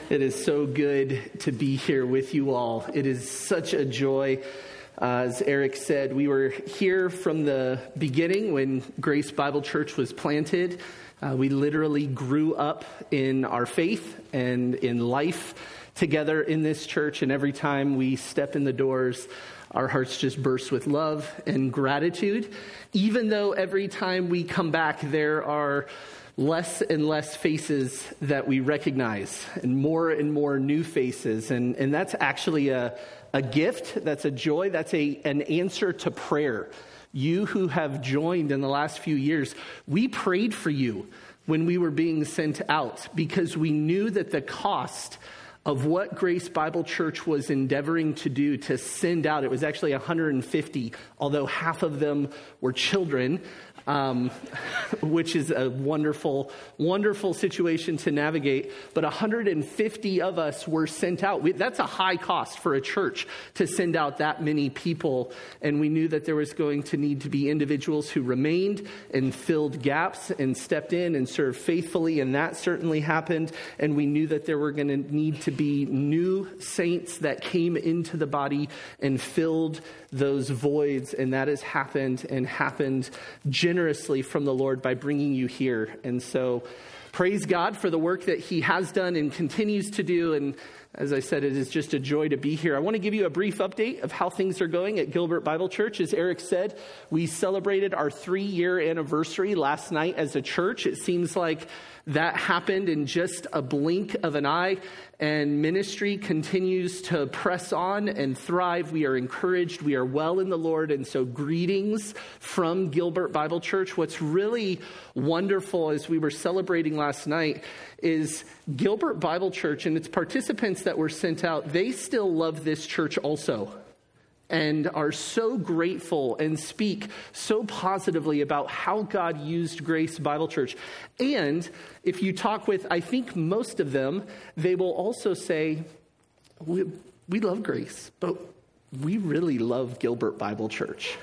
It is so good to be here with you all. It is such a joy. As Eric said, we were here from the beginning when Grace Bible Church was planted. We literally grew up in our faith and in life together in this church. And every time we step in the doors, our hearts just burst with love and gratitude. Even though every time we come back, there are less and less faces that we recognize and more new faces. And that's actually a gift. That's a joy. That's an answer to prayer. You who have joined in the last few years, we prayed for you when we were being sent out because we knew that the cost of what Grace Bible Church was endeavoring to do to send out, it was actually 150, although half of them were children, which is a wonderful, wonderful situation to navigate. But 150 of us were sent out. That's a high cost for a church to send out that many people. And we knew that there was going to need to be individuals who remained and filled gaps and stepped in and served faithfully. And that certainly happened. And we knew that there were going to need to be new saints that came into the body and filled those voids. And that has happened and happened generously from the Lord by bringing you here. And so praise God for the work that he has done and continues to do. And as I said, it is just a joy to be here. I want to give you a brief update of how things are going at Gilbert Bible Church. As Eric said, we celebrated our 3-year anniversary last night as a church. It seems like that happened in just a blink of an eye, and ministry continues to press on and thrive. We are encouraged. We are well in the Lord, and so greetings from Gilbert Bible Church. What's really wonderful as we were celebrating last night is Gilbert Bible Church and its participants that were sent out, they still love this church also, and are so grateful and speak so positively about how God used Grace Bible Church. And if you talk with, I think most of them, they will also say, we love Grace, but we really love Gilbert Bible Church.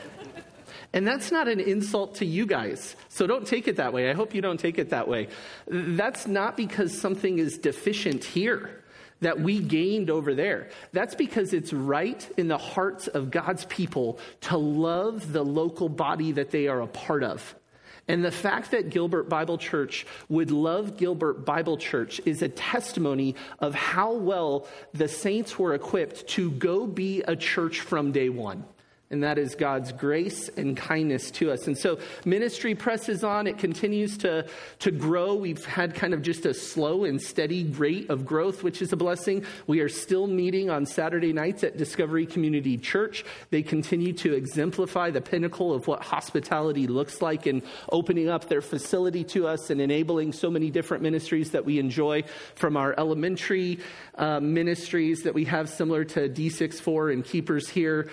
And that's not an insult to you guys. So don't take it that way. I hope you don't take it that way. That's not because something is deficient here that we gained over there. That's because it's right in the hearts of God's people to love the local body that they are a part of. And the fact that Gilbert Bible Church would love Gilbert Bible Church is a testimony of how well the saints were equipped to go be a church from day one. And that is God's grace and kindness to us. And so ministry presses on. It continues to grow. We've had kind of just a slow and steady rate of growth, which is a blessing. We are still meeting on Saturday nights at Discovery Community Church. They continue to exemplify the pinnacle of what hospitality looks like and opening up their facility to us and enabling so many different ministries that we enjoy, from our elementary ministries that we have similar to D64 and Keepers here,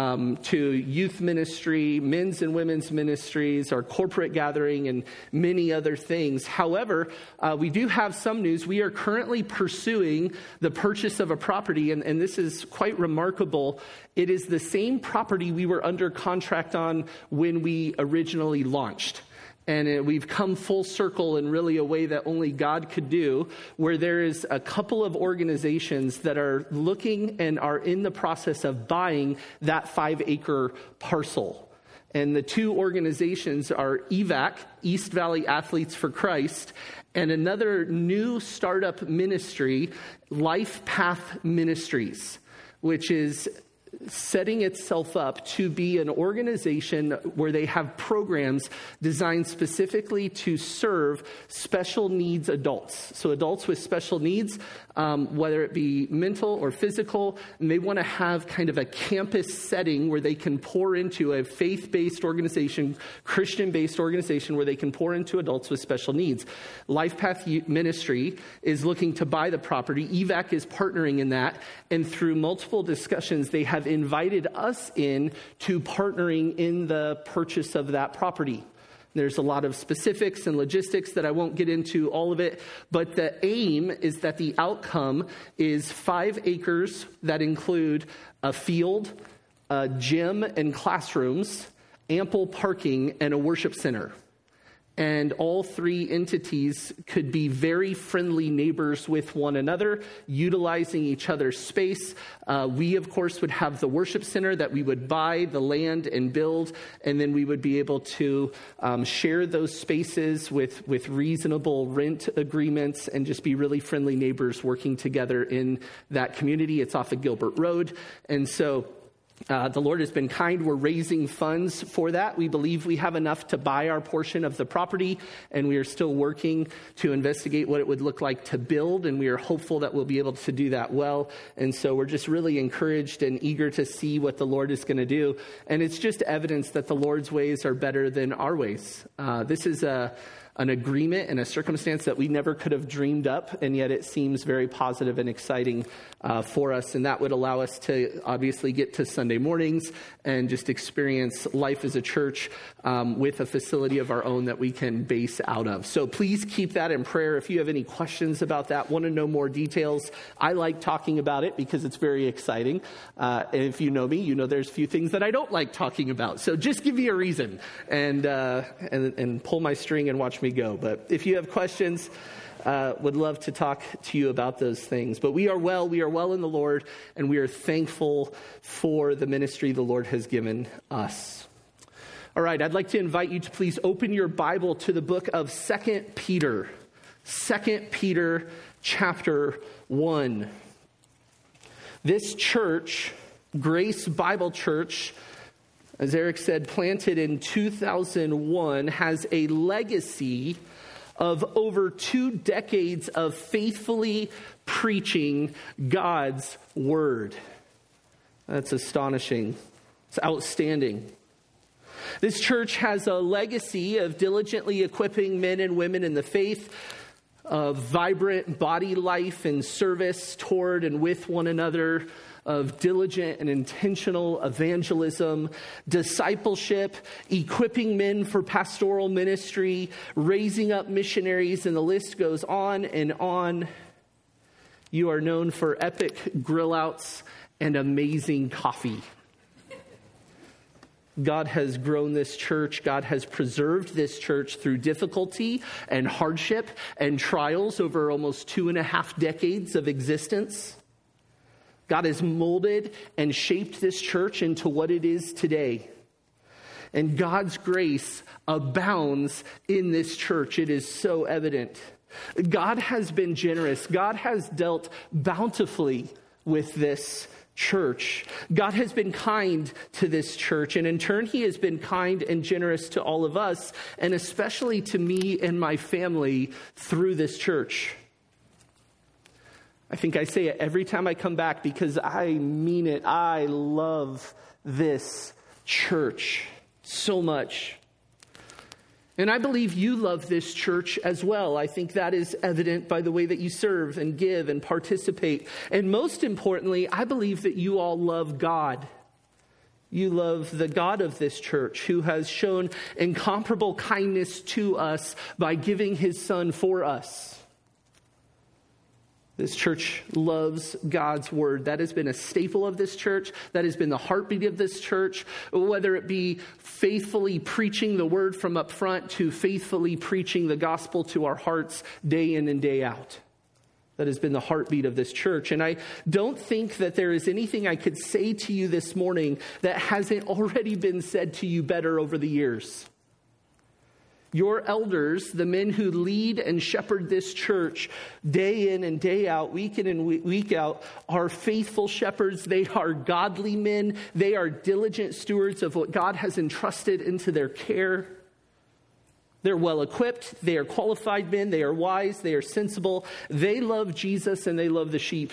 to youth ministry, men's and women's ministries, our corporate gathering, and many other things. However, we do have some news. We are currently pursuing the purchase of a property, and this is quite remarkable. It is the same property we were under contract on when we originally launched. And we've come full circle in really a way that only God could do, where there is a couple of organizations that are looking and are in the process of buying that 5-acre parcel. And the two organizations are EVAC, East Valley Athletes for Christ, and another new startup ministry, Life Path Ministries, which is setting itself up to be an organization where they have programs designed specifically to serve special needs adults. So adults with special needs, whether it be mental or physical, and they want to have kind of a campus setting where they can pour into a faith-based organization, Christian-based organization where they can pour into adults with special needs. Life Path Ministry is looking to buy the property. EVAC is partnering in that, and through multiple discussions, they have invited us in to partnering in the purchase of that property. There's a lot of specifics and logistics that I won't get into all of it, but the aim is that the outcome is 5 acres that include a field, a gym and classrooms, ample parking, and a worship center. And all three entities could be very friendly neighbors with one another, utilizing each other's space. We, of course, would have the worship center that we would buy the land and build, and then we would be able to share those spaces with reasonable rent agreements and just be really friendly neighbors working together in that community. It's off of Gilbert Road. And so the Lord has been kind. We're raising funds for that. We believe we have enough to buy our portion of the property, and we are still working to investigate what it would look like to build, and we are hopeful that we'll be able to do that well. And so we're just really encouraged and eager to see what the Lord is going to do. And it's just evidence that the Lord's ways are better than our ways. This is an agreement and a circumstance that we never could have dreamed up, and yet it seems very positive and exciting for us. And that would allow us to obviously get to Sunday mornings and just experience life as a church with a facility of our own that we can base out of. So please keep that in prayer. If you have any questions about that, want to know more details, I like talking about it because it's very exciting. And if you know me, you know there's a few things that I don't like talking about. So just give me a reason and pull my string and watch me go. But if you have questions, would love to talk to you about those things. But we are well in the Lord, and we are thankful for the ministry the Lord has given us. All right, I'd like to invite you to please open your Bible to the book of 2 Peter. 2 Peter chapter 1. This church, Grace Bible Church, as Eric said, planted in 2001, has a legacy of over 2 decades of faithfully preaching God's word. That's astonishing. It's outstanding. This church has a legacy of diligently equipping men and women in the faith, of vibrant body life and service toward and with one another, of diligent and intentional evangelism, discipleship, equipping men for pastoral ministry, raising up missionaries, and the list goes on and on. You are known for epic grill outs and amazing coffee. God has grown this church. God has preserved this church through difficulty and hardship and trials over almost 2.5 decades of existence. God has molded and shaped this church into what it is today. And God's grace abounds in this church. It is so evident. God has been generous. God has dealt bountifully with this church. God has been kind to this church, and in turn, he has been kind and generous to all of us, and especially to me and my family through this church. I think I say it every time I come back because I mean it. I love this church so much. And I believe you love this church as well. I think that is evident by the way that you serve and give and participate. And most importantly, I believe that you all love God. You love the God of this church who has shown incomparable kindness to us by giving his son for us. This church loves God's word. That has been a staple of this church. That has been the heartbeat of this church, whether it be faithfully preaching the word from up front to faithfully preaching the gospel to our hearts day in and day out. That has been the heartbeat of this church. And I don't think that there is anything I could say to you this morning that hasn't already been said to you better over the years. Your elders, the men who lead and shepherd this church day in and day out, week in and week out, are faithful shepherds. They are godly men. They are diligent stewards of what God has entrusted into their care. They're well equipped. They are qualified men. They are wise. They are sensible. They love Jesus and they love the sheep.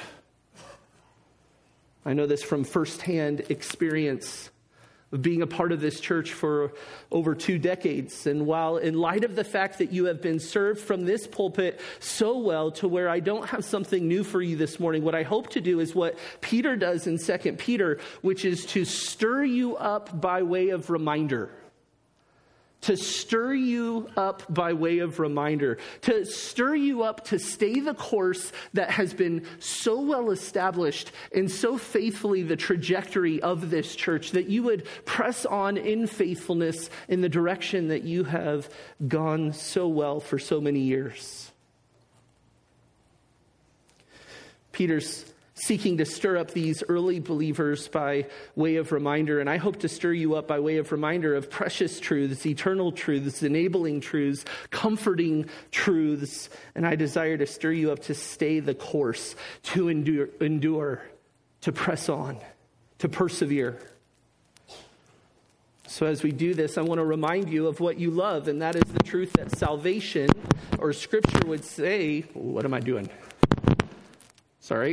I know this from firsthand experience of being a part of this church for over 2 decades. And while in light of the fact that you have been served from this pulpit so well to where I don't have something new for you this morning, what I hope to do is what Peter does in 2 Peter, which is to stir you up by way of reminder. to stir you up by way of reminder, to stir you up to stay the course that has been so well established and so faithfully the trajectory of this church, that you would press on in faithfulness in the direction that you have gone so well for so many years. Peter's seeking to stir up these early believers by way of reminder. And I hope to stir you up by way of reminder of precious truths, eternal truths, enabling truths, comforting truths. And I desire to stir you up to stay the course, to endure, to press on, to persevere. So as we do this, I want to remind you of what you love, and that is the truth that salvation, or Scripture would say, what am I doing? Sorry.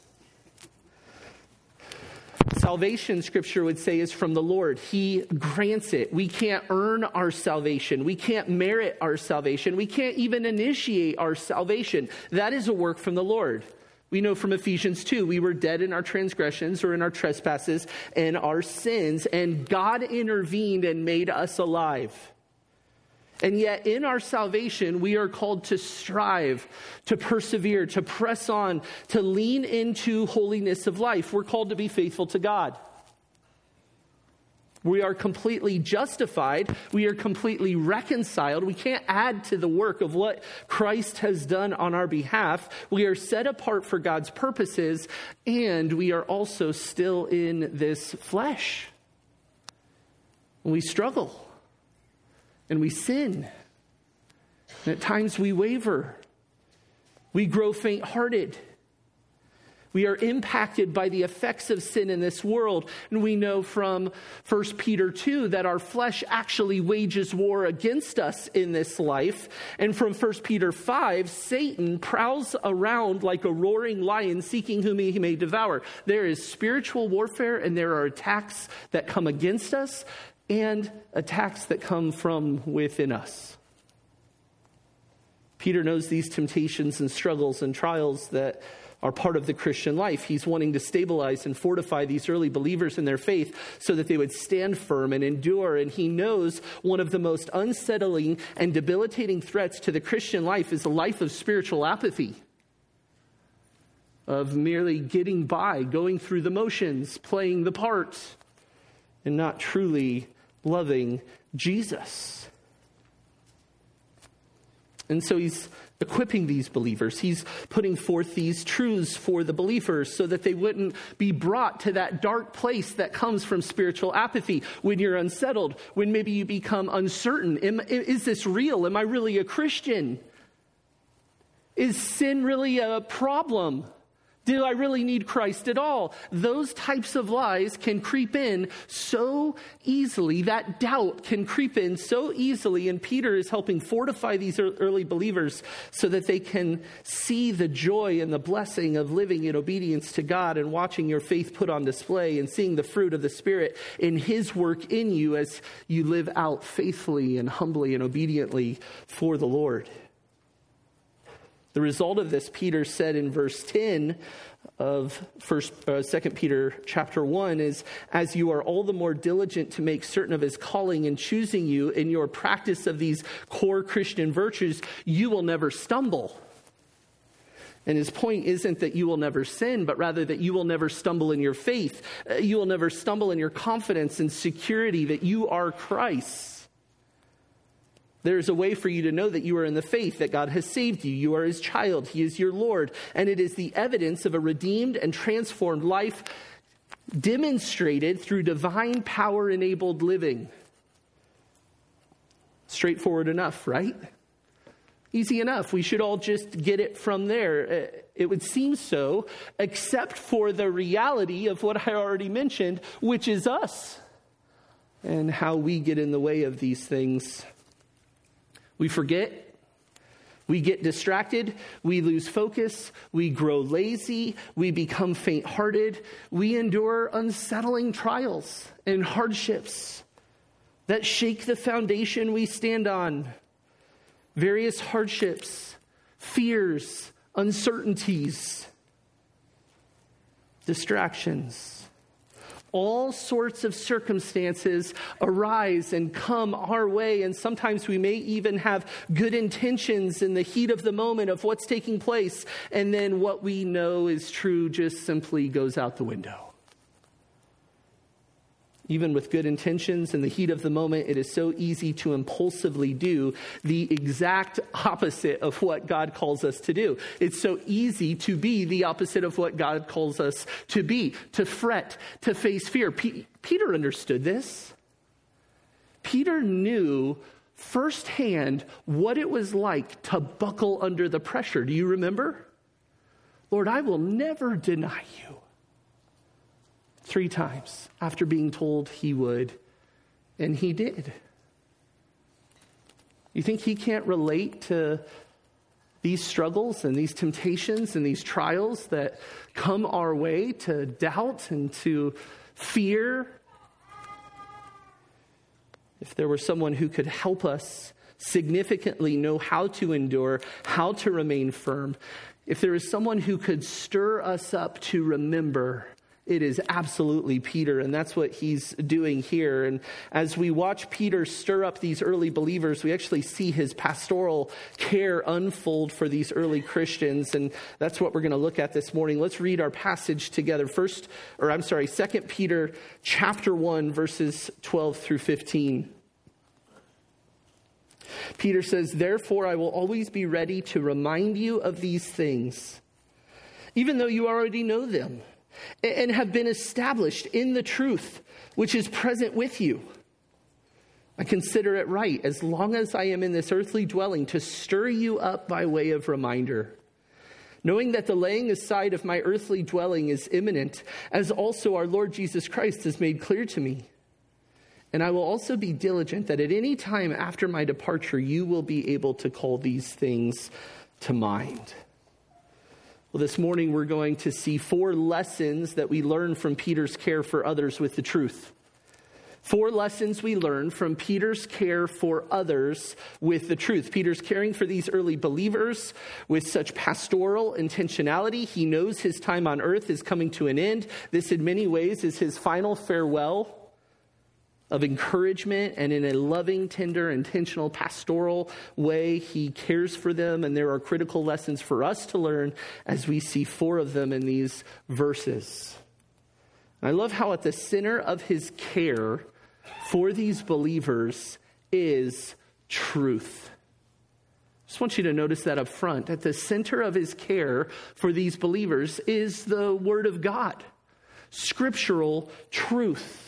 Salvation, Scripture would say, is from the Lord. He grants it. We can't earn our salvation. We can't merit our salvation. We can't even initiate our salvation. That is a work from the Lord. We know from Ephesians 2, we were dead in our transgressions or in our trespasses and our sins, and God intervened and made us alive. And yet in our salvation, we are called to strive, to persevere, to press on, to lean into holiness of life. We're called to be faithful to God. We are completely justified. We are completely reconciled. We can't add to the work of what Christ has done on our behalf. We are set apart for God's purposes, and we are also still in this flesh. We struggle. And we sin. And at times we waver. We grow faint-hearted. We are impacted by the effects of sin in this world. And we know from 1 Peter 2 that our flesh actually wages war against us in this life. And from 1 Peter 5, Satan prowls around like a roaring lion seeking whom he may devour. There is spiritual warfare, and there are attacks that come against us, and attacks that come from within us. Peter knows these temptations and struggles and trials that are part of the Christian life. He's wanting to stabilize and fortify these early believers in their faith so that they would stand firm and endure. And he knows one of the most unsettling and debilitating threats to the Christian life is a life of spiritual apathy, of merely getting by, going through the motions, playing the part, and not truly loving Jesus. And so he's equipping these believers. He's putting forth these truths for the believers so that they wouldn't be brought to that dark place that comes from spiritual apathy, when you're unsettled, when maybe you become uncertain. Is this real? Am I really a Christian? Is sin really a problem? Do I really need Christ at all? Those types of lies can creep in so easily. That doubt can creep in so easily. And Peter is helping fortify these early believers so that they can see the joy and the blessing of living in obedience to God and watching your faith put on display and seeing the fruit of the Spirit in His work in you as you live out faithfully and humbly and obediently for the Lord. The result of this, Peter said in verse 10 of 2 Peter chapter 1, is, as you are all the more diligent to make certain of His calling and choosing you in your practice of these core Christian virtues, you will never stumble. And his point isn't that you will never sin, but rather that you will never stumble in your faith. You will never stumble in your confidence and security that you are Christ's. There's a way for you to know that you are in the faith, that God has saved you. You are His child. He is your Lord. And it is the evidence of a redeemed and transformed life demonstrated through divine power-enabled living. Straightforward enough, right? Easy enough. We should all just get it from there. It would seem so, except for the reality of what I already mentioned, which is us and how we get in the way of these things. We forget, we get distracted, we lose focus, we grow lazy, we become faint-hearted, we endure unsettling trials and hardships that shake the foundation we stand on. Various hardships, fears, uncertainties, distractions. All sorts of circumstances arise and come our way, and sometimes we may even have good intentions in the heat of the moment of what's taking place, and then what we know is true just simply goes out the window. Even with good intentions in the heat of the moment, it is so easy to impulsively do the exact opposite of what God calls us to do. It's so easy to be the opposite of what God calls us to be, to fret, to face fear. Peter understood this. Peter knew firsthand what it was like to buckle under the pressure. Do you remember? Lord, I will never deny you. 3 times after being told he would, and he did. You think he can't relate to these struggles and these temptations and these trials that come our way, to doubt and to fear? If there were someone who could help us significantly know how to endure, how to remain firm, if there is someone who could stir us up to remember, it is absolutely Peter, and that's what he's doing here. And as we watch Peter stir up these early believers, we actually see his pastoral care unfold for these early Christians, and that's what we're going to look at this morning. Let's read our passage together. 2 Peter chapter 1, verses 12 through 15. Peter says, "Therefore I will always be ready to remind you of these things, even though you already know them, and have been established in the truth which is present with you. I consider it right, as long as I am in this earthly dwelling, to stir you up by way of reminder, knowing that the laying aside of my earthly dwelling is imminent, as also our Lord Jesus Christ has made clear to me. And I will also be diligent that at any time after my departure, you will be able to call these things to mind." Well, this morning we're going to see 4 lessons that we learn from Peter's care for others with the truth. 4 lessons we learn from Peter's care for others with the truth. Peter's caring for these early believers with such pastoral intentionality. He knows his time on earth is coming to an end. This, in many ways, is his final farewell of encouragement, and in a loving, tender, intentional, pastoral way, he cares for them, and there are critical lessons for us to learn as we see 4 of them in these verses. I love how at the center of his care for these believers is truth. Just want you to notice that up front. At the center of his care for these believers is the Word of God, scriptural truth.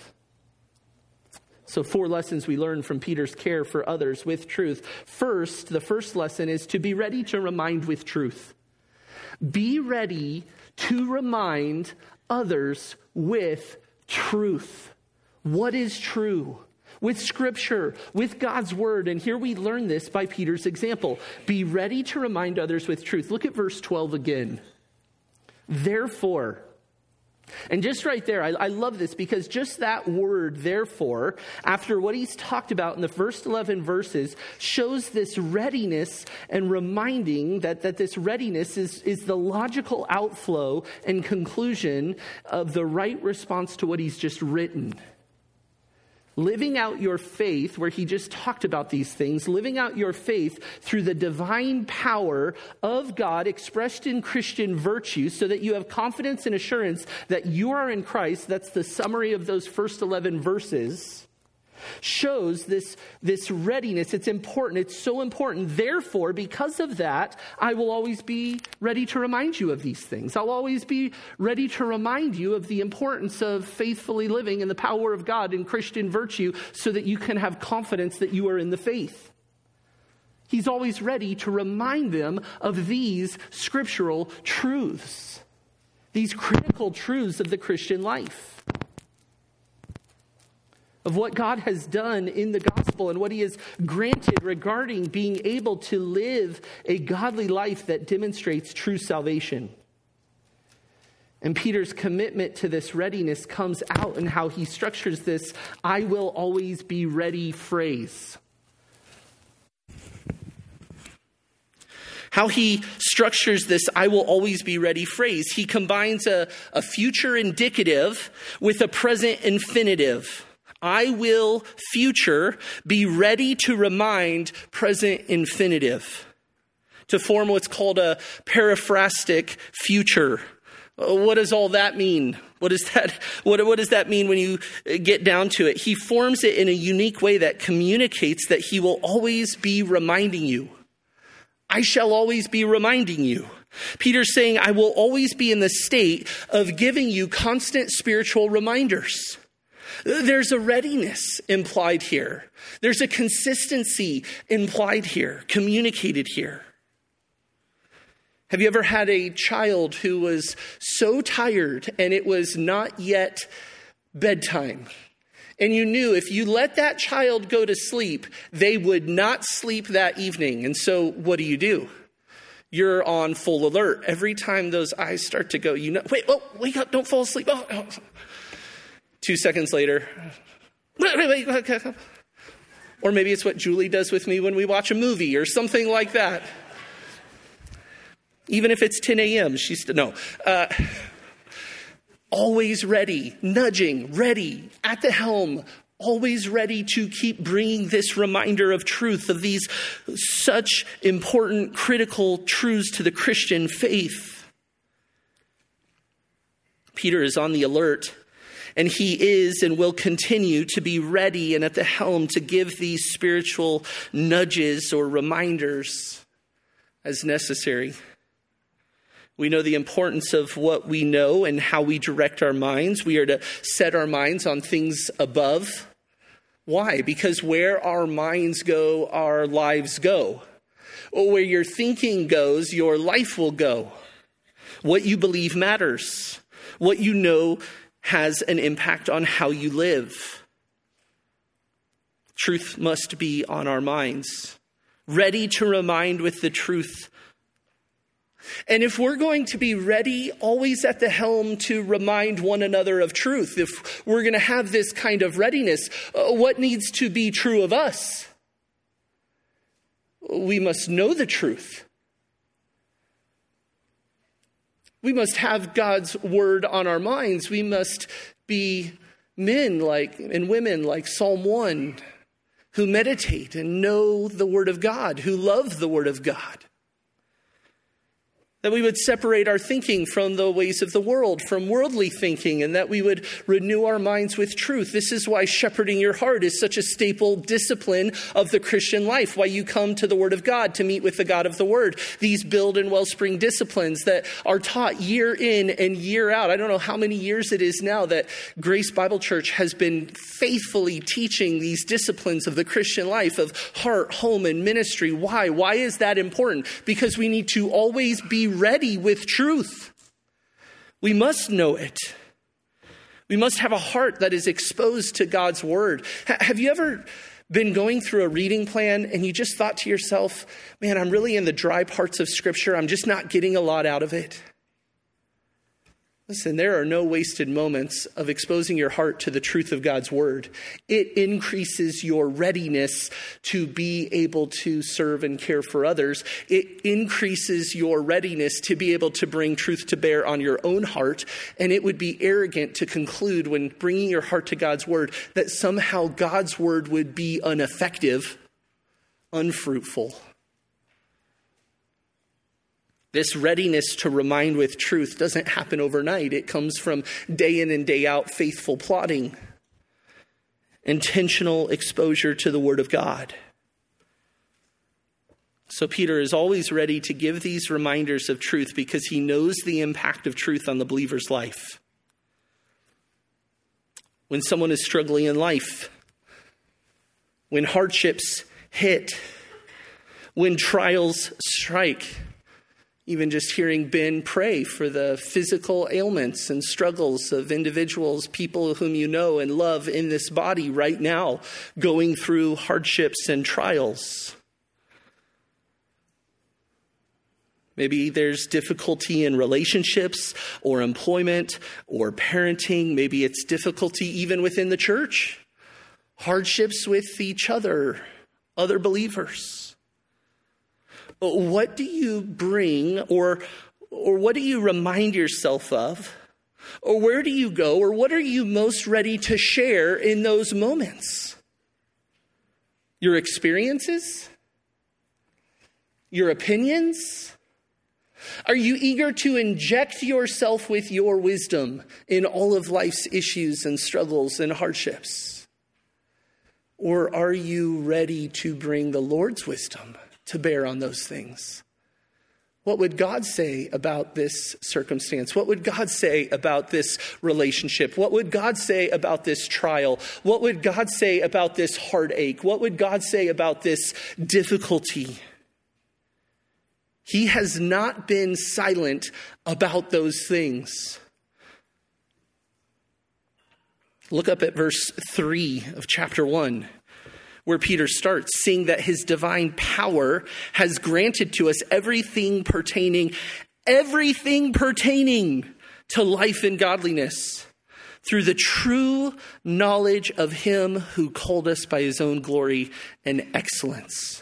So 4 lessons we learn from Peter's care for others with truth. First, the first lesson is to be ready to remind with truth. Be ready to remind others with truth. What is true? With Scripture, with God's Word. And here we learn this by Peter's example. Be ready to remind others with truth. Look at verse 12 again. Therefore. And just right there, I love this, because just that word, therefore, after what he's talked about in the first 11 verses, shows this readiness and reminding that this readiness is the logical outflow and conclusion of the right response to what he's just written. Living out your faith, where he just talked about these things, living out your faith through the divine power of God expressed in Christian virtue, so that you have confidence and assurance that you are in Christ. That's the summary of those first 11 verses. Shows this readiness. It's important. It's so important. Therefore, because of that, I will always be ready to remind you of these things. I'll always be ready to remind you of the importance of faithfully living in the power of God in Christian virtue, so that you can have confidence that you are in the faith. He's always ready to remind them of these scriptural truths, these critical truths of the Christian life, of what God has done in the gospel and what he has granted regarding being able to live a godly life that demonstrates true salvation. And Peter's commitment to this readiness comes out in how he structures this "I will always be ready" phrase. How he structures this "I will always be ready" phrase. He combines a future indicative with a present infinitive. I will, future, be ready to remind, present infinitive, to form what's called a periphrastic future. What does all that mean? What does that mean when you get down to it? He forms it in a unique way that communicates that he will always be reminding you. I shall always be reminding you. Peter's saying, I will always be in the state of giving you constant spiritual reminders. There's a readiness implied here. There's a consistency implied here, communicated here. Have you ever had a child who was so tired and it was not yet bedtime? And you knew if you let that child go to sleep, they would not sleep that evening. And so what do? You're on full alert. Every time those eyes start to go, wake up, don't fall asleep. Oh. 2 seconds later, wait. Or maybe it's what Julie does with me when we watch a movie or something like that. Even if it's 10 a.m., always ready, nudging, ready, at the helm, always ready to keep bringing this reminder of truth, of these such important, critical truths to the Christian faith. Peter is on the alert, and he is and will continue to be ready and at the helm to give these spiritual nudges or reminders as necessary. We know the importance of what we know and how we direct our minds. We are to set our minds on things above. Why? Because where our minds go, our lives go. Or where your thinking goes, your life will go. What you believe matters. What you know has an impact on how you live. Truth must be on our minds, ready to remind with the truth. And if we're going to be ready, always at the helm to remind one another of truth, if we're going to have this kind of readiness, what needs to be true of us? We must know the truth. We must have God's word on our minds. We must be men and women like Psalm 1, who meditate and know the word of God, who love the word of God. That we would separate our thinking from the ways of the world, from worldly thinking, and that we would renew our minds with truth. This is why shepherding your heart is such a staple discipline of the Christian life, why you come to the Word of God to meet with the God of the Word. These build and wellspring disciplines that are taught year in and year out. I don't know how many years it is now that Grace Bible Church has been faithfully teaching these disciplines of the Christian life, of heart, home, and ministry. Why? Why is that important? Because we need to always be ready with truth. We must know it. We must have a heart that is exposed to God's word. Have you ever been going through a reading plan and you just thought to yourself, man, I'm really in the dry parts of Scripture. I'm just not getting a lot out of it. Listen, there are no wasted moments of exposing your heart to the truth of God's word. It increases your readiness to be able to serve and care for others. It increases your readiness to be able to bring truth to bear on your own heart. And it would be arrogant to conclude when bringing your heart to God's word that somehow God's word would be ineffective, unfruitful. This readiness to remind with truth doesn't happen overnight. It comes from day in and day out faithful plotting, intentional exposure to the Word of God. So Peter is always ready to give these reminders of truth because he knows the impact of truth on the believer's life. When someone is struggling in life, when hardships hit, when trials strike, even just hearing Ben pray for the physical ailments and struggles of individuals, people whom you know and love in this body right now, going through hardships and trials. Maybe there's difficulty in relationships or employment or parenting. Maybe it's difficulty even within the church. Hardships with each other, other believers. What do you bring or what do you remind yourself of? Or where do you go? Or what are you most ready to share in those moments? Your experiences? Your opinions? Are you eager to inject yourself with your wisdom in all of life's issues and struggles and hardships? Or are you ready to bring the Lord's wisdom to bear on those things? What would God say about this circumstance? What would God say about this relationship? What would God say about this trial? What would God say about this heartache? What would God say about this difficulty? He has not been silent about those things. Look up at verse 3 of chapter 1. Where Peter starts, seeing that his divine power has granted to us everything pertaining to life and godliness through the true knowledge of him who called us by his own glory and excellence.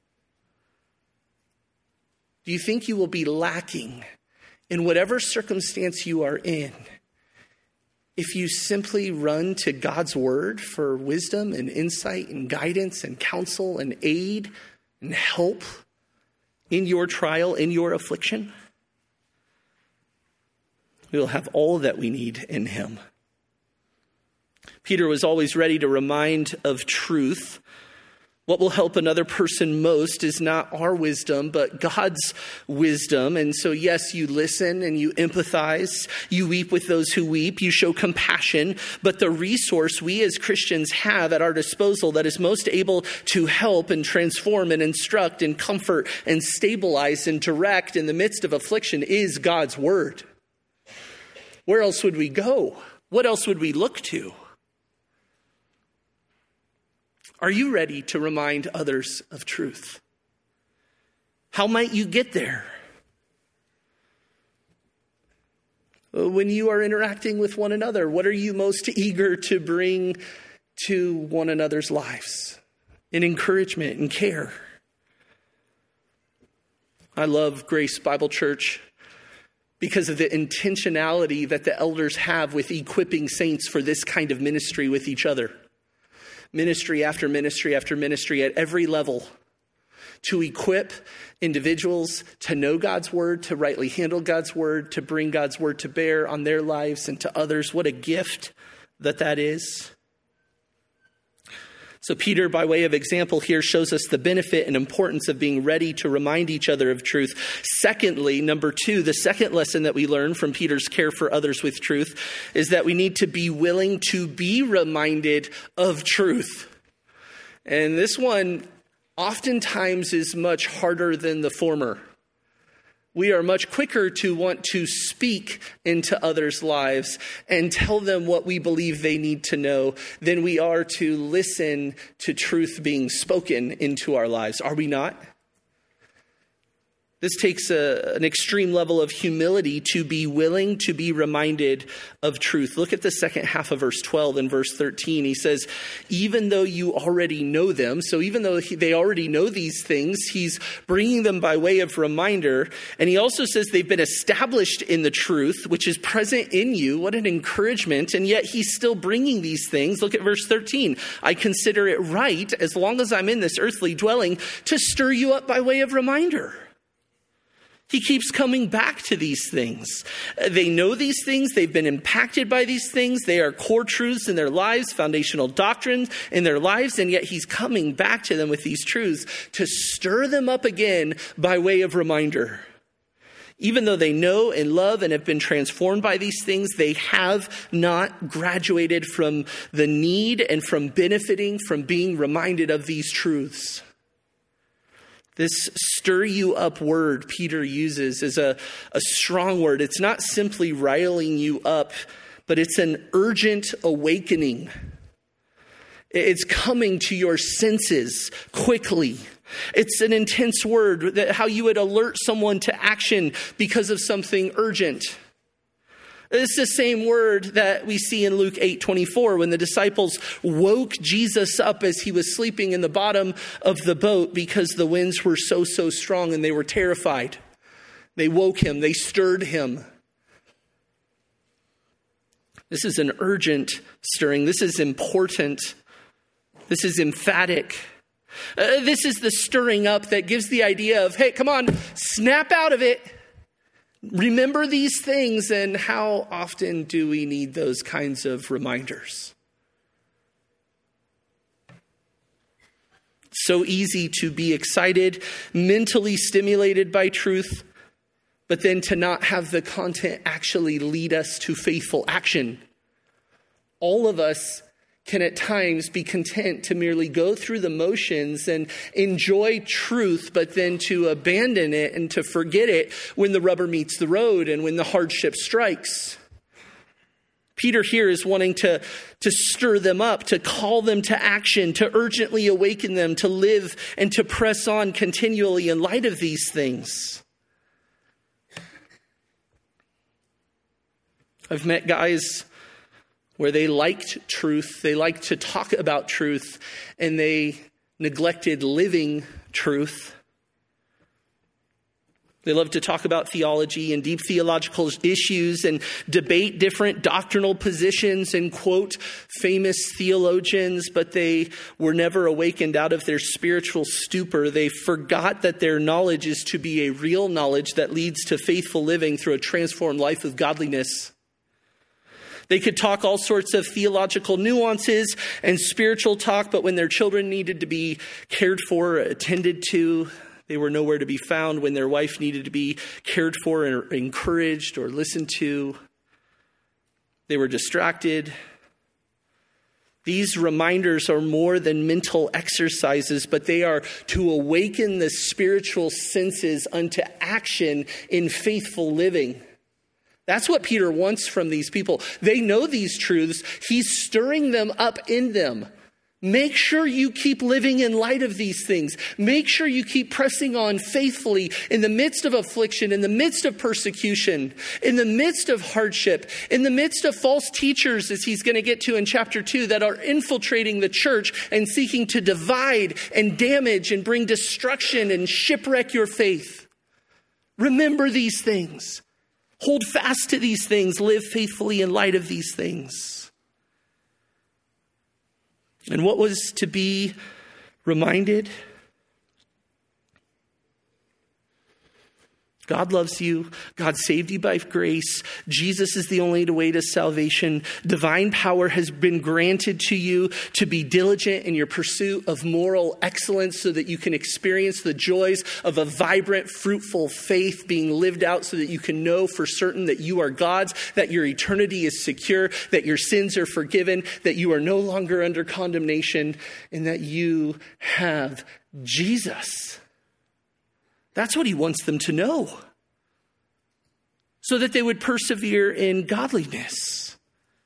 Do you think you will be lacking in whatever circumstance you are in if you simply run to God's word for wisdom and insight and guidance and counsel and aid and help in your trial, in your affliction? We will have all that we need in him. Peter was always ready to remind of truth. What will help another person most is not our wisdom, but God's wisdom. And so, yes, you listen and you empathize. You weep with those who weep. You show compassion. But the resource we as Christians have at our disposal that is most able to help and transform and instruct and comfort and stabilize and direct in the midst of affliction is God's word. Where else would we go? What else would we look to? Are you ready to remind others of truth? How might you get there? When you are interacting with one another, what are you most eager to bring to one another's lives in encouragement and care? I love Grace Bible Church because of the intentionality that the elders have with equipping saints for this kind of ministry with each other. Ministry after ministry after ministry at every level to equip individuals to know God's word, to rightly handle God's word, to bring God's word to bear on their lives and to others. What a gift that is. So Peter, by way of example here, shows us the benefit and importance of being ready to remind each other of truth. Secondly, number 2, the second lesson that we learn from Peter's care for others with truth is that we need to be willing to be reminded of truth. And this one oftentimes is much harder than the former. We are much quicker to want to speak into others' lives and tell them what we believe they need to know than we are to listen to truth being spoken into our lives. Are we not? This takes an extreme level of humility to be willing to be reminded of truth. Look at the second half of verse 12 and verse 13. He says, even though you already know them, so even though they already know these things, he's bringing them by way of reminder. And he also says they've been established in the truth, which is present in you. What an encouragement. And yet he's still bringing these things. Look at verse 13. I consider it right, as long as I'm in this earthly dwelling, to stir you up by way of reminder. He keeps coming back to these things. They know these things. They've been impacted by these things. They are core truths in their lives, foundational doctrines in their lives. And yet he's coming back to them with these truths to stir them up again by way of reminder. Even though they know and love and have been transformed by these things, they have not graduated from the need and from benefiting from being reminded of these truths. This stir you up word Peter uses is a strong word. It's not simply riling you up, but it's an urgent awakening. It's coming to your senses quickly. It's an intense word, that how you would alert someone to action because of something urgent. It's the same word that we see in Luke 8:24 when the disciples woke Jesus up as he was sleeping in the bottom of the boat because the winds were so strong and they were terrified. They woke him, they stirred him. This is an urgent stirring. This is important. This is emphatic. This is the stirring up that gives the idea of, hey, come on, snap out of it. Remember these things. And how often do we need those kinds of reminders? So easy to be excited, mentally stimulated by truth, but then to not have the content actually lead us to faithful action. All of us can at times be content to merely go through the motions and enjoy truth, but then to abandon it and to forget it when the rubber meets the road and when the hardship strikes. Peter here is wanting to stir them up, to call them to action, to urgently awaken them, to live and to press on continually in light of these things. I've met guys where they liked truth, they liked to talk about truth, and they neglected living truth. They love to talk about theology and deep theological issues and debate different doctrinal positions and quote famous theologians, but they were never awakened out of their spiritual stupor. They forgot that their knowledge is to be a real knowledge that leads to faithful living through a transformed life of godliness. They could talk all sorts of theological nuances and spiritual talk, but when their children needed to be cared for, attended to, they were nowhere to be found. When their wife needed to be cared for or encouraged or listened to, they were distracted. These reminders are more than mental exercises, but they are to awaken the spiritual senses unto action in faithful living. That's what Peter wants from these people. They know these truths. He's stirring them up in them. Make sure you keep living in light of these things. Make sure you keep pressing on faithfully in the midst of affliction, in the midst of persecution, in the midst of hardship, in the midst of false teachers, as he's going to get to in chapter 2, that are infiltrating the church and seeking to divide and damage and bring destruction and shipwreck your faith. Remember these things. Hold fast to these things. Live faithfully in light of these things. And what was to be reminded? God loves you. God saved you by grace. Jesus is the only way to salvation. Divine power has been granted to you to be diligent in your pursuit of moral excellence so that you can experience the joys of a vibrant, fruitful faith being lived out so that you can know for certain that you are God's, that your eternity is secure, that your sins are forgiven, that you are no longer under condemnation, and that you have Jesus. That's what he wants them to know, so that they would persevere in godliness.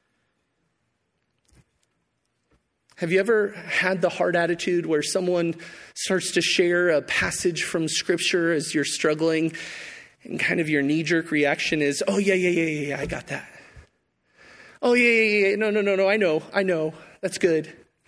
Have you ever had the hard attitude where someone starts to share a passage from Scripture as you're struggling, and kind of your knee-jerk reaction is, oh, yeah, I got that. Oh, yeah, no, I know, that's good.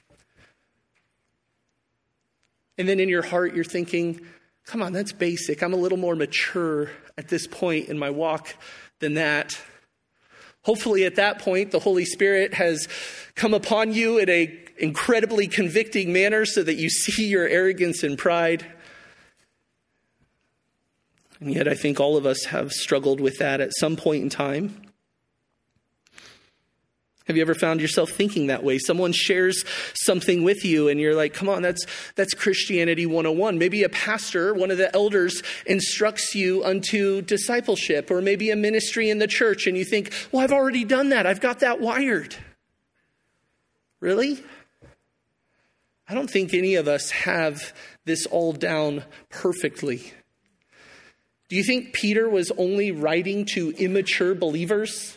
And then in your heart, you're thinking, come on, that's basic. I'm a little more mature at this point in my walk than that. Hopefully at that point, the Holy Spirit has come upon you in an incredibly convicting manner so that you see your arrogance and pride. And yet I think all of us have struggled with that at some point in time. Have you ever found yourself thinking that way? Someone shares something with you and you're like, come on, that's Christianity 101. Maybe a pastor, one of the elders, instructs you unto discipleship, or maybe a ministry in the church, and you think, well, I've already done that. I've got that wired. Really? I don't think any of us have this all down perfectly. Do you think Peter was only writing to immature believers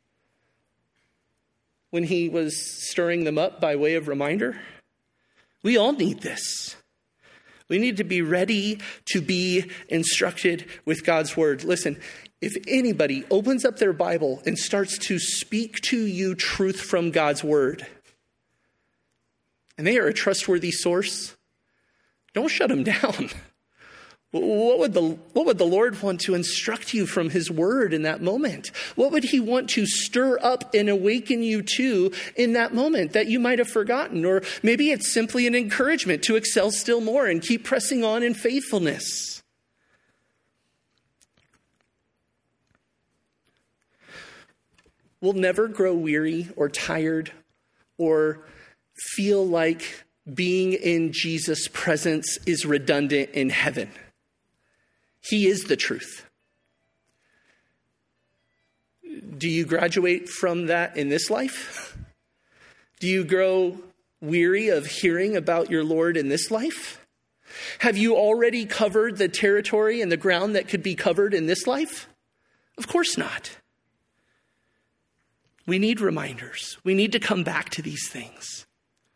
when he was stirring them up by way of reminder? We all need this. We need to be ready to be instructed with God's word. Listen, If anybody opens up their Bible and starts to speak to you truth from God's word, and they are a trustworthy source, don't shut them down. What would the Lord want to instruct you from his word in that moment? What would he want to stir up and awaken you to in that moment that you might have forgotten? Or maybe it's simply an encouragement to excel still more and keep pressing on in faithfulness. We'll never grow weary or tired or feel like being in Jesus' presence is redundant in heaven. He is the truth. Do you graduate from that in this life? Do you grow weary of hearing about your Lord in this life? Have you already covered the territory and the ground that could be covered in this life? Of course not. We need reminders. We need to come back to these things.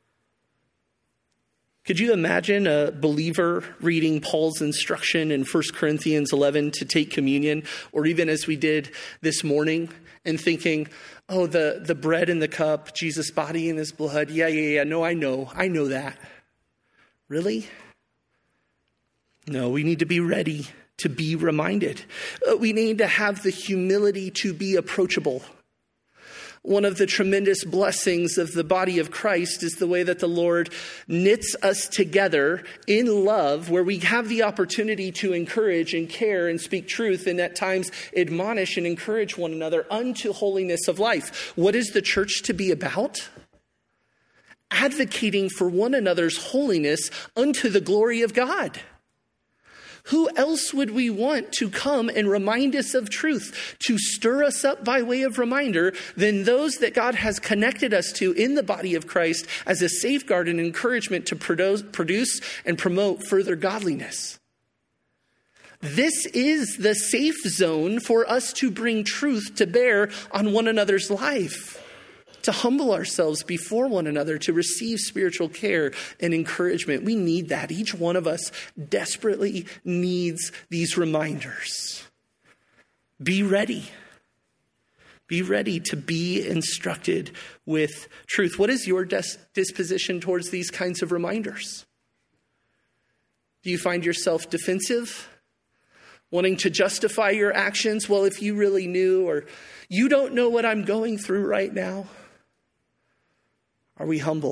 Could you imagine a believer reading Paul's instruction in 1 Corinthians 11 to take communion, or even as we did this morning, and thinking, oh, the bread and the cup, Jesus' body and his blood, yeah, no, I know that. Really? No, we need to be ready to be reminded. We need to have the humility to be approachable. One of the tremendous blessings of the body of Christ is the way that the Lord knits us together in love, where we have the opportunity to encourage and care and speak truth, and at times admonish and encourage one another unto holiness of life. What is the church to be about? Advocating for one another's holiness unto the glory of God. Who else would we want to come and remind us of truth, to stir us up by way of reminder, than those that God has connected us to in the body of Christ as a safeguard and encouragement to produce and promote further godliness? This is the safe zone for us to bring truth to bear on one another's life, to humble ourselves before one another, to receive spiritual care and encouragement. We need that. Each one of us desperately needs these reminders. Be ready. Be ready to be instructed with truth. What is your disposition towards these kinds of reminders? Do you find yourself defensive? Wanting to justify your actions? Well, if you really knew, or you don't know what I'm going through right now. Are we humble?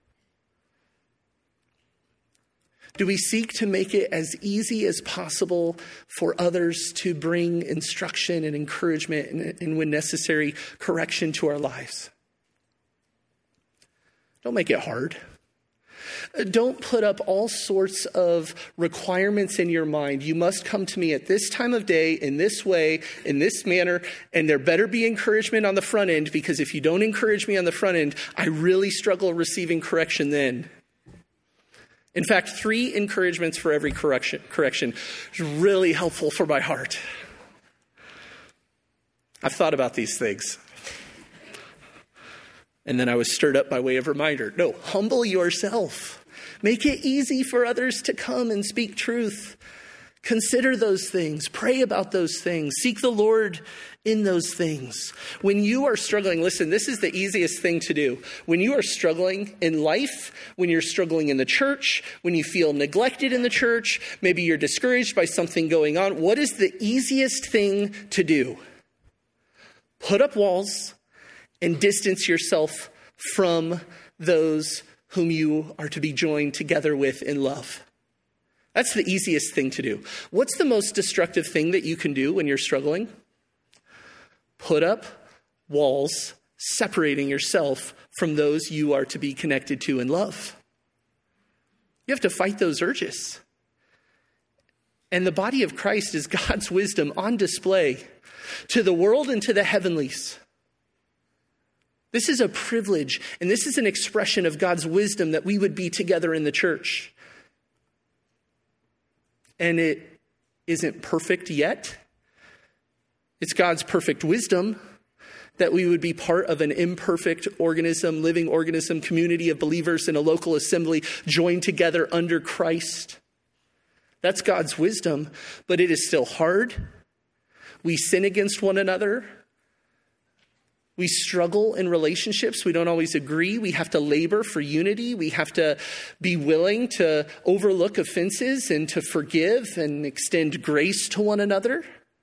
Do we seek to make it as easy as possible for others to bring instruction and encouragement and when necessary, correction to our lives? Don't make it hard. Don't put up all sorts of requirements in your mind. You must come to me at this time of day, in this way, in this manner, and there better be encouragement on the front end, because if you don't encourage me on the front end, I really struggle receiving correction then. In fact, 3 encouragements for every correction is really helpful for my heart. I've thought about these things. And then I was stirred up by way of reminder. No, humble yourself. Make it easy for others to come and speak truth. Consider those things. Pray about those things. Seek the Lord in those things. When you are struggling, listen, this is the easiest thing to do. When you are struggling in life, when you're struggling in the church, when you feel neglected in the church, maybe you're discouraged by something going on, what is the easiest thing to do? Put up walls and distance yourself from those whom you are to be joined together with in love. That's the easiest thing to do. What's the most destructive thing that you can do when you're struggling? Put up walls separating yourself from those you are to be connected to in love. You have to fight those urges. And the body of Christ is God's wisdom on display to the world and to the heavenlies. This is a privilege, and this is an expression of God's wisdom that we would be together in the church. And it isn't perfect yet. It's God's perfect wisdom that we would be part of an imperfect organism, living organism, community of believers in a local assembly joined together under Christ. That's God's wisdom, but it is still hard. we sin against one another. We struggle in relationships. We don't always agree. We have to labor for unity. We have to be willing to overlook offenses and to forgive and extend grace to one another.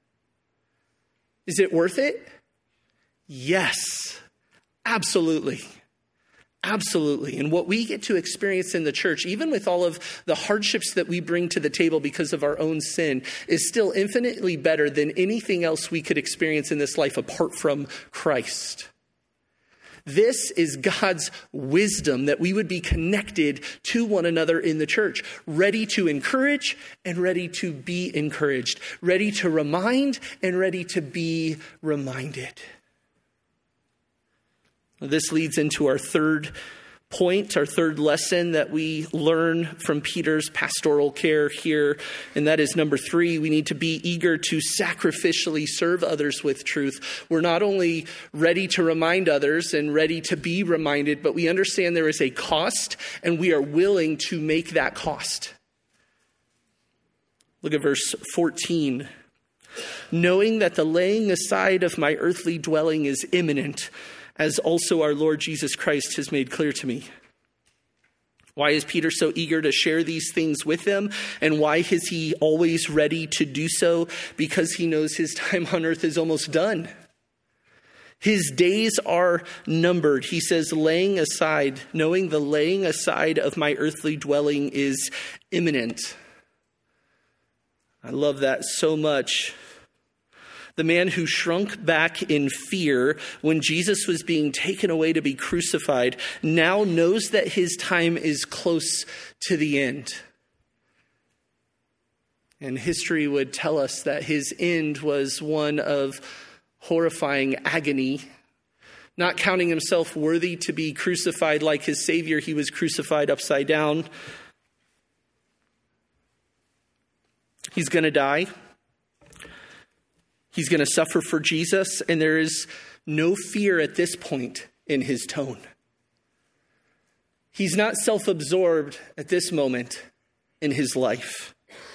Is it worth it? Yes, absolutely. Absolutely. And what we get to experience in the church, even with all of the hardships that we bring to the table because of our own sin, is still infinitely better than anything else we could experience in this life apart from Christ. This is God's wisdom, that we would be connected to one another in the church, ready to encourage and ready to be encouraged, ready to remind and ready to be reminded. This leads into our third point, our third lesson that we learn from Peter's pastoral care here. And that is number 3, we need to be eager to sacrificially serve others with truth. We're not only ready to remind others and ready to be reminded, but we understand there is a cost and we are willing to make that cost. Look at verse 14. Knowing that the laying aside of my earthly dwelling is imminent, as also our Lord Jesus Christ has made clear to me. Why is Peter so eager to share these things with them? And why is he always ready to do so? Because he knows his time on earth is almost done. His days are numbered. He says, laying aside, knowing the laying aside of my earthly dwelling is imminent. I love that so much. The man who shrunk back in fear when Jesus was being taken away to be crucified now knows that his time is close to the end. And history would tell us that his end was one of horrifying agony. Not counting himself worthy to be crucified like his Savior, he was crucified upside down. He's going to die. He's going to suffer for Jesus, and there is no fear at this point in his tone. He's not self-absorbed at this moment in his life.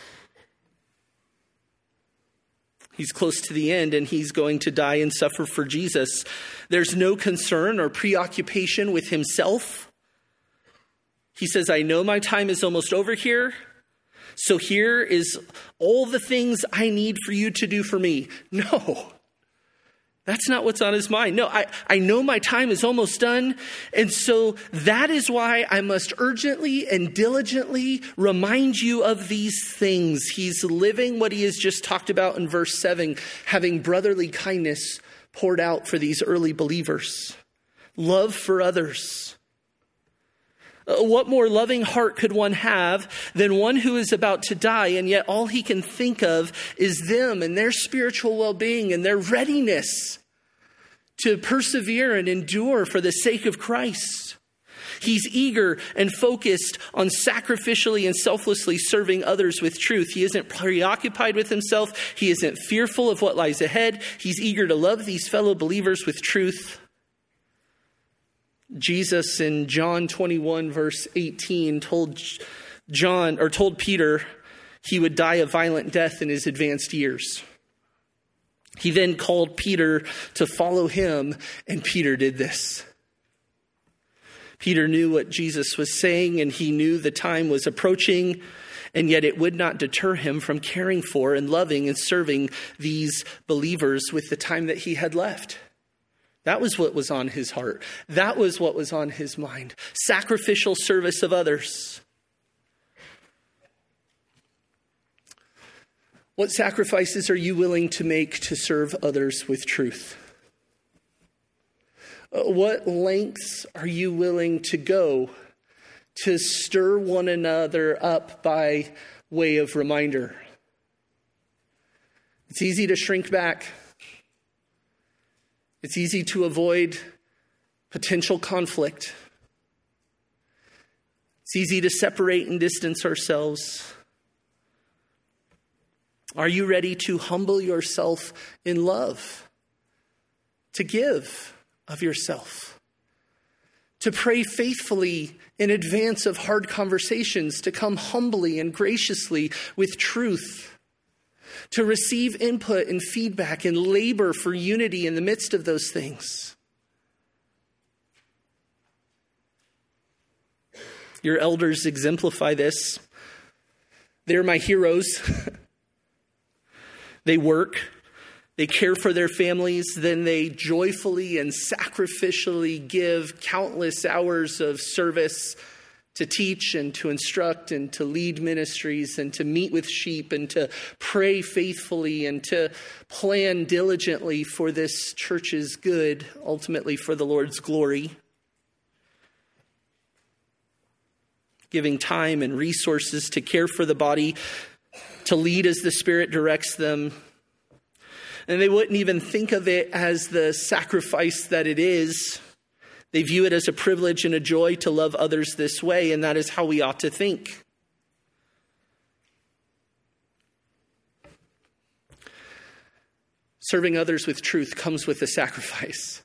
He's close to the end, and he's going to die and suffer for Jesus. There's no concern or preoccupation with himself. He says, I know my time is almost over here. So here is all the things I need for you to do for me. No, that's not what's on his mind. No, I know my time is almost done. And so that is why I must urgently and diligently remind you of these things. He's living what he has just talked about in verse 7, having brotherly kindness poured out for these early believers, love for others. What more loving heart could one have than one who is about to die, and yet all he can think of is them and their spiritual well-being and their readiness to persevere and endure for the sake of Christ. He's eager and focused on sacrificially and selflessly serving others with truth. He isn't preoccupied with himself. He isn't fearful of what lies ahead. He's eager to love these fellow believers with truth. Jesus in John 21 verse 18 told Peter he would die a violent death in his advanced years. He then called Peter to follow him, and Peter did this. Peter knew what Jesus was saying, and he knew the time was approaching, and yet it would not deter him from caring for and loving and serving these believers with the time that he had left. That was what was on his heart. That was what was on his mind. Sacrificial service of others. What sacrifices are you willing to make to serve others with truth? What lengths are you willing to go to stir one another up by way of reminder? It's easy to shrink back. It's easy to avoid potential conflict. It's easy to separate and distance ourselves. Are you ready to humble yourself in love? To give of yourself? To pray faithfully in advance of hard conversations? To come humbly and graciously with truth? to receive input and feedback and labor for unity in the midst of those things. Your elders exemplify this. They're my heroes. They work, they care for their families, then they joyfully and sacrificially give countless hours of service to teach and to instruct and to lead ministries and to meet with sheep and to pray faithfully and to plan diligently for this church's good, ultimately for the Lord's glory. Giving time and resources to care for the body, to lead as the Spirit directs them. And they wouldn't even think of it as the sacrifice that it is. They view it as a privilege and a joy to love others this way, and that is how we ought to think. Serving others with truth comes with a sacrifice.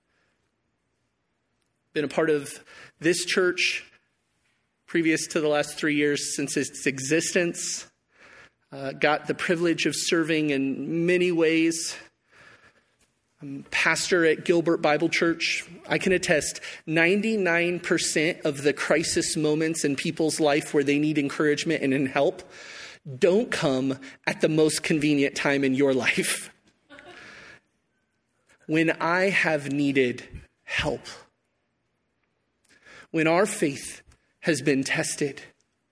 Been a part of this church previous to the last 3 years since its existence. Got the privilege of serving in many ways. I'm pastor at Gilbert Bible Church. I can attest 99% of the crisis moments in people's life where they need encouragement and help don't come at the most convenient time in your life. When I have needed help, when our faith has been tested,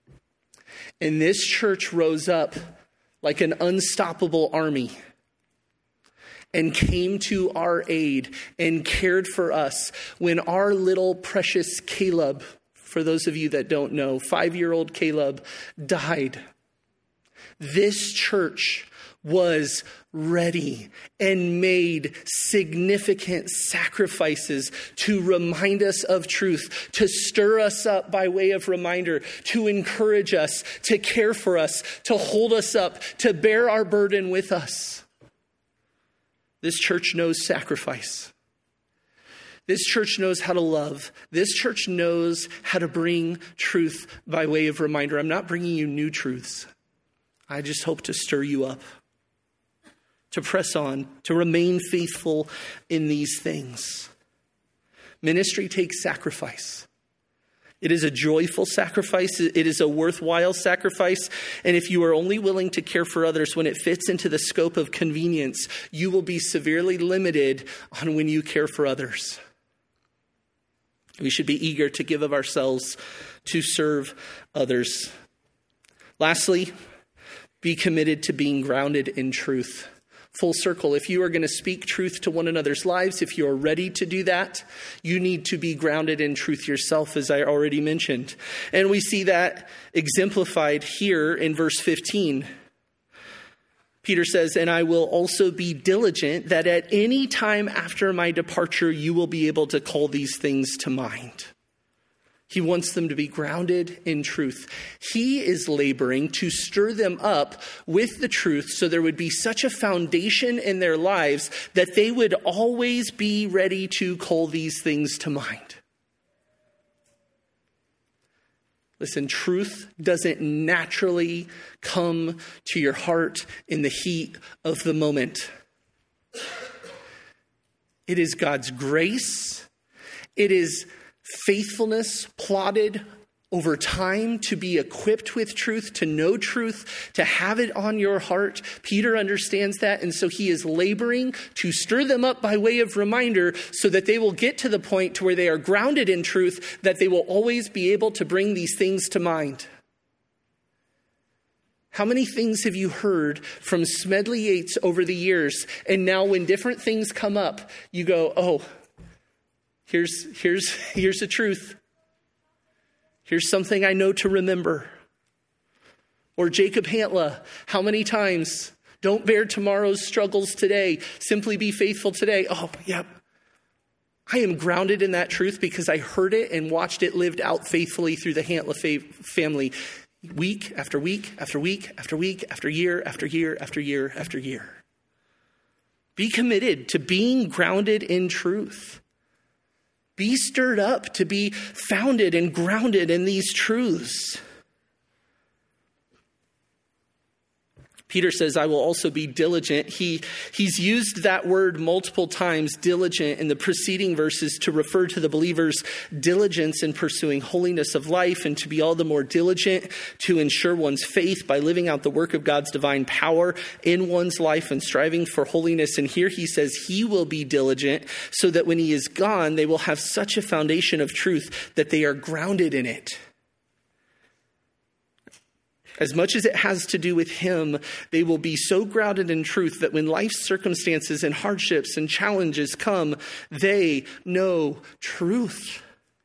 and this church rose up like an unstoppable army and came to our aid and cared for us when our little precious Caleb, for those of you that don't know, 5-year-old Caleb died. This church was ready and made significant sacrifices to remind us of truth, to stir us up by way of reminder, to encourage us, to care for us, to hold us up, to bear our burden with us. This church knows sacrifice. This church knows how to love. This church knows how to bring truth by way of reminder. I'm not bringing you new truths. I just hope to stir you up, to press on, to remain faithful in these things. Ministry takes sacrifice. It is a joyful sacrifice. It is a worthwhile sacrifice. And if you are only willing to care for others when it fits into the scope of convenience, you will be severely limited on when you care for others. We should be eager to give of ourselves to serve others. Lastly, be committed to being grounded in truth. Full circle, if you are going to speak truth to one another's lives, if you are ready to do that, you need to be grounded in truth yourself, as I already mentioned. And we see that exemplified here in verse 15. Peter says, "And I will also be diligent that at any time after my departure, you will be able to call these things to mind." He wants them to be grounded in truth. He is laboring to stir them up with the truth so there would be such a foundation in their lives that they would always be ready to call these things to mind. Listen, truth doesn't naturally come to your heart in the heat of the moment. It is God's grace. It is faithfulness plotted over time to be equipped with truth, to know truth, to have it on your heart. Peter understands that, and so he is laboring to stir them up by way of reminder so that they will get to the point to where they are grounded in truth, that they will always be able to bring these things to mind. How many things have you heard from Smedley Yates over the years, and now when different things come up, you go, oh, Here's the truth. Here's something I know to remember. Or Jacob Hantla, how many times? Don't bear tomorrow's struggles today. Simply be faithful today. Oh, yep. I am grounded in that truth because I heard it and watched it lived out faithfully through the Hantla family. Week after week after week after week after year after year after year after year. Be committed to being grounded in truth. Be stirred up to be founded and grounded in these truths. Peter says, I will also be diligent. He's used that word multiple times, diligent, in the preceding verses to refer to the believer's diligence in pursuing holiness of life and to be all the more diligent to ensure one's faith by living out the work of God's divine power in one's life and striving for holiness. And here he says he will be diligent so that when he is gone, they will have such a foundation of truth that they are grounded in it. As much as it has to do with him, they will be so grounded in truth that when life's circumstances and hardships and challenges come, they know truth.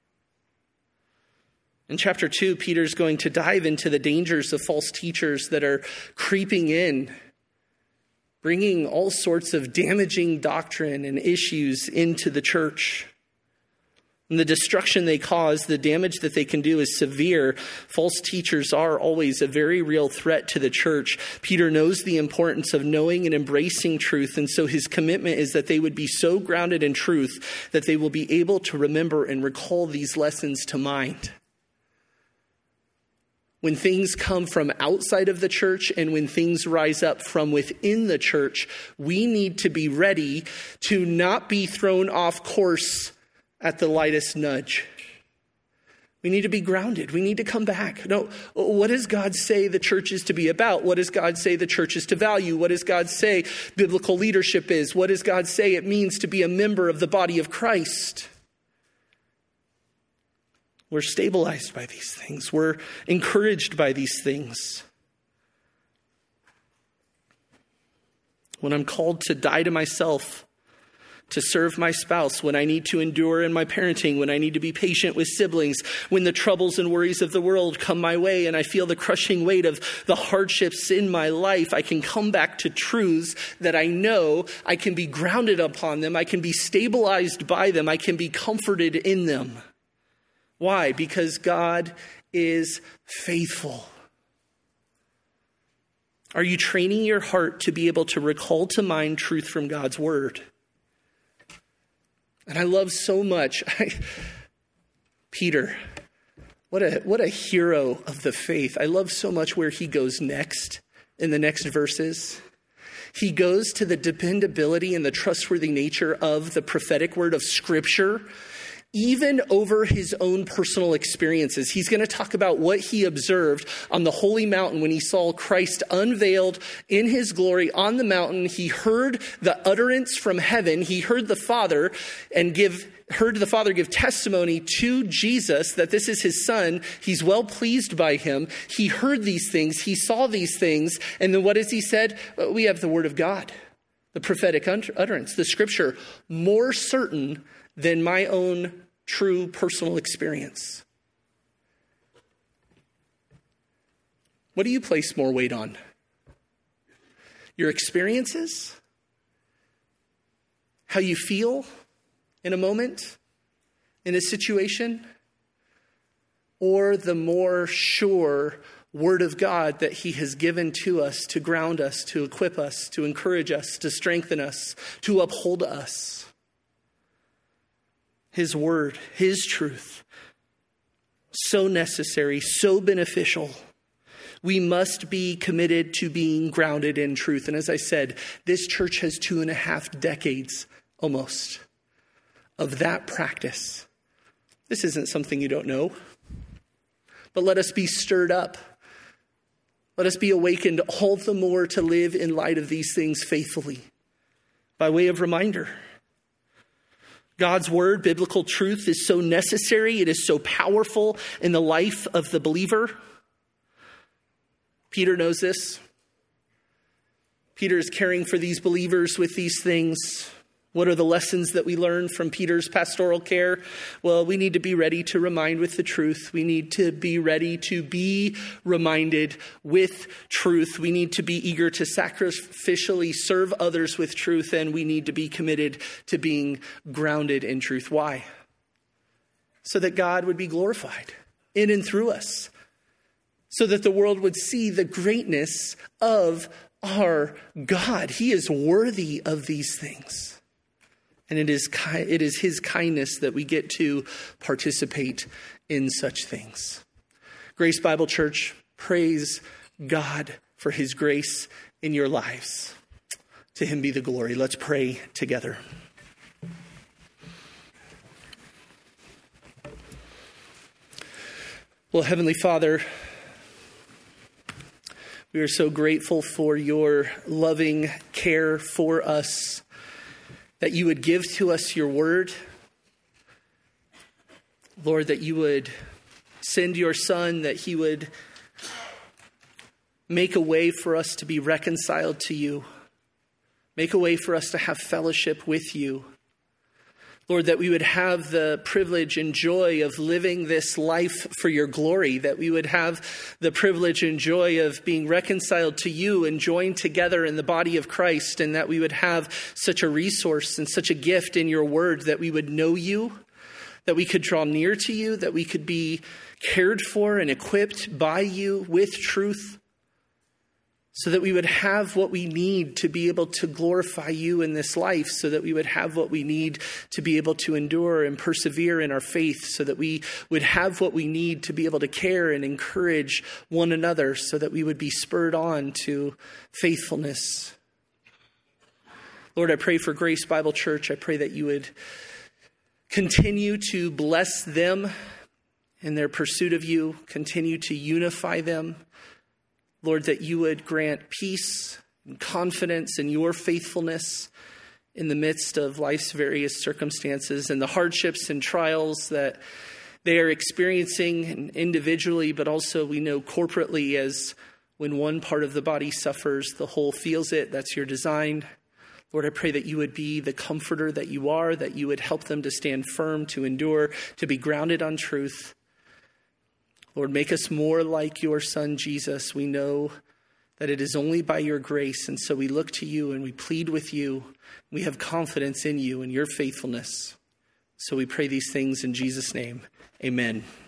In chapter 2, Peter's going to dive into the dangers of false teachers that are creeping in, bringing all sorts of damaging doctrine and issues into the church. And the destruction they cause, the damage that they can do is severe. False teachers are always a very real threat to the church. Peter knows the importance of knowing and embracing truth. And so his commitment is that they would be so grounded in truth that they will be able to remember and recall these lessons to mind. When things come from outside of the church and when things rise up from within the church, we need to be ready to not be thrown off course at the lightest nudge. We need to be grounded. We need to come back. No, what does God say the church is to be about? What does God say the church is to value? What does God say biblical leadership is? What does God say it means to be a member of the body of Christ? We're stabilized by these things. We're encouraged by these things. When I'm called to die to myself, to serve my spouse, when I need to endure in my parenting, when I need to be patient with siblings, when the troubles and worries of the world come my way and I feel the crushing weight of the hardships in my life, I can come back to truths that I know. I can be grounded upon them. I can be stabilized by them. I can be comforted in them. Why? Because God is faithful. Are you training your heart to be able to recall to mind truth from God's word? And I love so much Peter. What a hero of the faith. I love so much where he goes next in the next verses. He goes to the dependability and the trustworthy nature of the prophetic word of Scripture, even over his own personal experiences. He's going to talk about what he observed on the holy mountain when he saw Christ unveiled in his glory on the mountain. He heard the utterance from heaven. He heard the Father give testimony to Jesus that this is his son. He's well pleased by him. He heard these things. He saw these things. And then what has he said? We have the word of God, the prophetic utterance, the Scripture, more certain than my own true personal experience. What do you place more weight on? Your experiences? How you feel in a moment, in a situation? Or the more sure word of God that he has given to us to ground us, to equip us, to encourage us, to strengthen us, to uphold us? His word, his truth, so necessary, so beneficial. We must be committed to being grounded in truth. And as I said, this church has 2.5 decades almost of that practice. This isn't something you don't know. But let us be stirred up. Let us be awakened all the more to live in light of these things faithfully, by way of reminder. God's word, biblical truth, is so necessary. It is so powerful in the life of the believer. Peter knows this. Peter is caring for these believers with these things. What are the lessons that we learn from Peter's pastoral care? Well, we need to be ready to remind with the truth. We need to be ready to be reminded with truth. We need to be eager to sacrificially serve others with truth. And we need to be committed to being grounded in truth. Why? So that God would be glorified in and through us. So that the world would see the greatness of our God. He is worthy of these things. And it is his kindness that we get to participate in such things. Grace Bible Church, praise God for his grace in your lives. To him be the glory. Let's pray together. Well, Heavenly Father, we are so grateful for your loving care for us, that you would give to us your word. Lord, that you would send your Son, that he would make a way for us to be reconciled to you. Make a way for us to have fellowship with you. Lord, that we would have the privilege and joy of living this life for your glory, that we would have the privilege and joy of being reconciled to you and joined together in the body of Christ, and that we would have such a resource and such a gift in your word, that we would know you, that we could draw near to you, that we could be cared for and equipped by you with truth, so that we would have what we need to be able to glorify you in this life, so that we would have what we need to be able to endure and persevere in our faith, so that we would have what we need to be able to care and encourage one another, so that we would be spurred on to faithfulness. Lord, I pray for Grace Bible Church. I pray that you would continue to bless them in their pursuit of you, continue to unify them. Lord, that you would grant peace and confidence in your faithfulness in the midst of life's various circumstances and the hardships and trials that they are experiencing individually, but also we know corporately, as when one part of the body suffers, the whole feels it. That's your design. Lord, I pray that you would be the comforter that you are, that you would help them to stand firm, to endure, to be grounded on truth. Lord, make us more like your Son, Jesus. We know that it is only by your grace, and so we look to you and we plead with you. We have confidence in you and your faithfulness. So we pray these things in Jesus' name. Amen.